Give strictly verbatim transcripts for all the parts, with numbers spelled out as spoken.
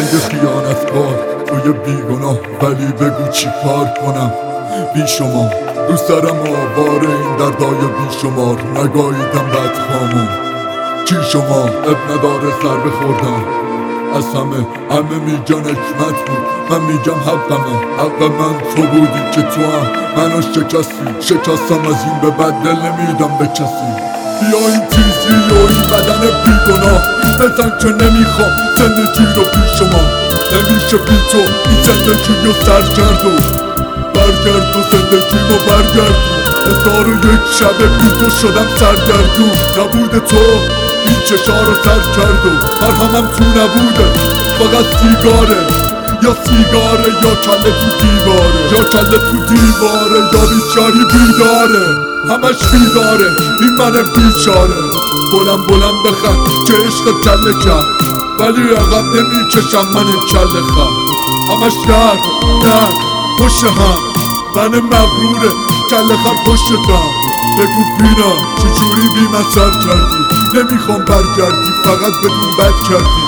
یه خیانتکار، توی بیگناه، ولی بگو چی کار کنم بی شما. دوست دارم آواره این دردای بی شمار، نگاهیدم بدخامون چی شما. اب نداره سر بخوردم از همه، همه میگن حکمت بود، من میگم حقمه. حق من تو بودی که تو هم منو شکستی، شکستم از این به بعد دل نمیدم به کسی. بیا این تیزی و این بدن بیگناه بزن که نمیخوام زندگی رو بی شما. نمیشه بی تو این زندگی رو سر کرد و برگرد و زندگی رو برگرد. هزار و یک شب بی تو شدم سرگردون، نبوده تو این چشا رو سر کرد و مرهمم تو نبوده، فقط سیگاره یا سیگاره یا کله تو دیواره، یا کله تو دیواره یا بیچاری بیداره، همش بیداره این من بیچاره. بلند بلند بخند که عشق کله کرد، ولی عقب نمیکشم من کله خم. همش درد درد پشت هم، من مغروره کله خر پشتم. بگو پینا چجوری بی من سر کردی، نمیخوام برگردی فقط بدون بد کردی.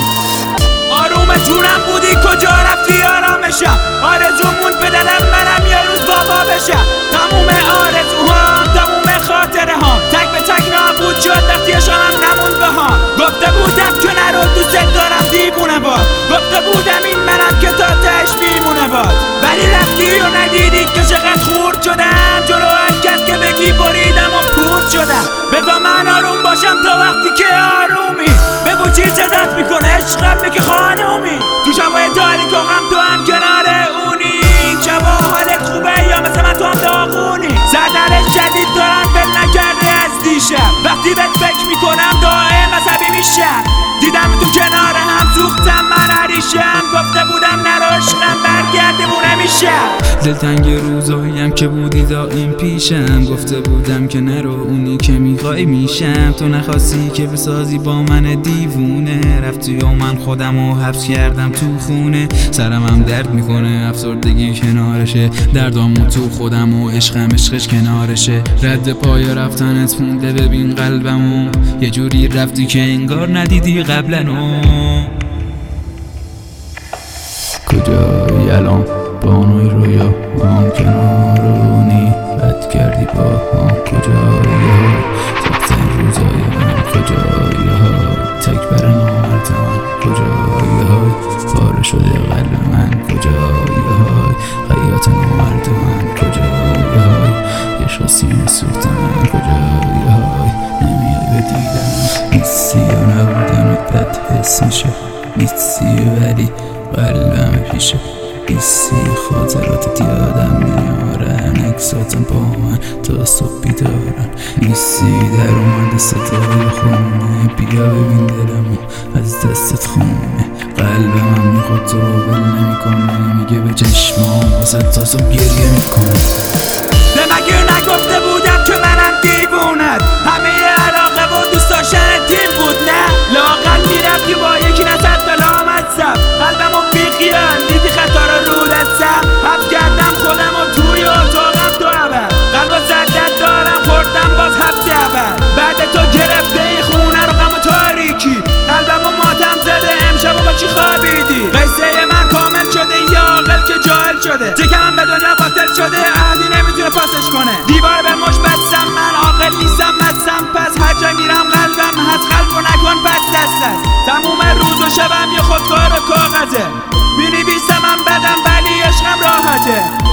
آروم جونم بودی کجا رفتی آرامشم، آرزومون به دلم منم یه روز بابا بشم. تموم آرزوهام تموم خاطره هام تک به تک نابود شد وقتی شانم نموند بهام. گفته بودم که نرو دوست دارم دیوونه باد، گفته بودم این منم که تا تهش میمونه باد، ولی رفتی و ندیدی که چقدر خورد شدم. جلو هر کس که بگی بریدم و پورد شدم. بگو من آروم باشم تا وقتی که آرومی، بگو چی چتت میکنه عشقم بگی خانومی. تو شبای تاریک و غم تو هم کنار اونی، این شبا حالت خوبه یا مثل من تو هم داغونی. سردر شدید دارن بل نکرده از دیشب، وقتی بهت فکر میکنم دائم عصبی میشم. دیدم تو کنار هم سوختم من عریشم، گفته بودم نرو عشقم برگردمونه میشم. دلتنگ روزاییم که بودی دائم پیشم، گفته بودم که نرو اونی که میخوای میشم. تو نخواستی که بسازی با من دیوونه، رفتی و من خودم رو حبس کردم تو خونه. سرم هم درد میکنه افسردگی کنارشه، دردامو تو خودم و عشقم عشقش کنارشه. رد پای رفتنت مونده ببین قلبمو، یه جوری رفتی که انگار ندیدی قبلنو. کجایی الان بانوی رویا هم کنارونی، بد کردی با هم کجایی ها سختن روزای من، کجایی ها تک بر نامردم، کجایی های پاره شده قلب من، کجایی های خیاط نامرد من، کجایی های عشق سینه سوخت من، کجایی های نمیای به دیدن. نیستی یا نبودنت بد حس میشه، نیستی ولی قلبم پیشه، نیستی خاطراتت یادم میارن، اکساتم با من تا صبح بیدارن. نیستی در اومده صدای خونه، بیا ببین دلمو از دستت خونه. قلبم میخواد تو رو بل نمیکنه، میگه به چشمام واسه تا صبح گریه میکنه. به مگه نگفته بودم که منم دیوونت، همه علاقه و دوست داشتن تیم بود نه؟ لااقل میرفتی با یکی نصد بلام از سب، قلبمو بیخیال دیدی خطا رو رو دستم. حب کردم خودم و توی اتاقم تو اول، قلب و زدت دارم خوردم باز هفته اول. بعد تو گرفته ای خونه رو غم و تاریکی، قلبمو ماتم زده امشب و با چی خوابیدی. قصه من کامل شده یا عاقل که جاهل شده، تکم به دنیا قاتل شده عهدی نمیتونه پاسش کنه. دیوار به مش بستم من عاقل نیستم مستم، پس هر جا میرم قلبم هست قلب و نکن بس دست است. تموم روز و شبم یه خودکار و کاغذه، مینویسم من بدم ولی عشقم راحته.